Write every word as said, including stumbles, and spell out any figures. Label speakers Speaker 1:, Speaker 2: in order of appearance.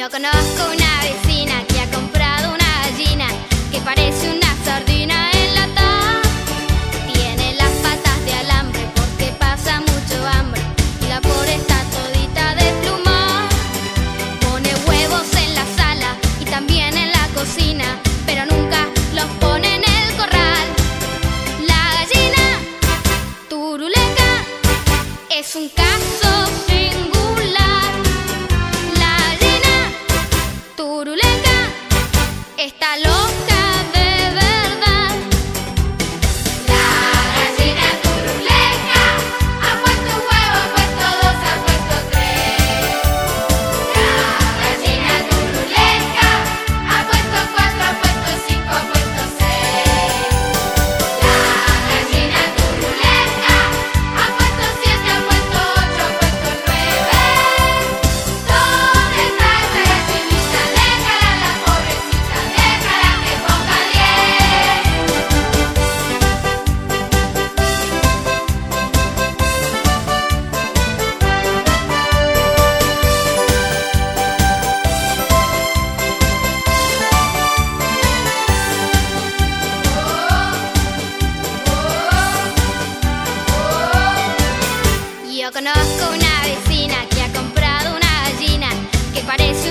Speaker 1: Yo conozco una vecina que ha comprado una gallina que parece una sardina enlatada. Tiene las patas de alambre porque pasa mucho hambre y la pobre está todita desplumada. Pone huevos en la sala y también en la cocina, pero nunca los pone en el corral. La gallina turuleca es un caso singular. La gallina turuleca está loca de verdad.
Speaker 2: La gallina turuleca ha puesto un huevo, ha puesto dos, ha puesto tres. La gallina turuleca ha puesto cuatro, ha puesto cinco, ha puesto seis. La gallina turuleca ha puesto siete, ha puesto ocho, ha puesto nueve. ¿Dónde está esa gallinita? Déjala, la pobrecita, déjala que ponga diez.
Speaker 1: Yo conozco una vecina que ha comprado una gallina que parece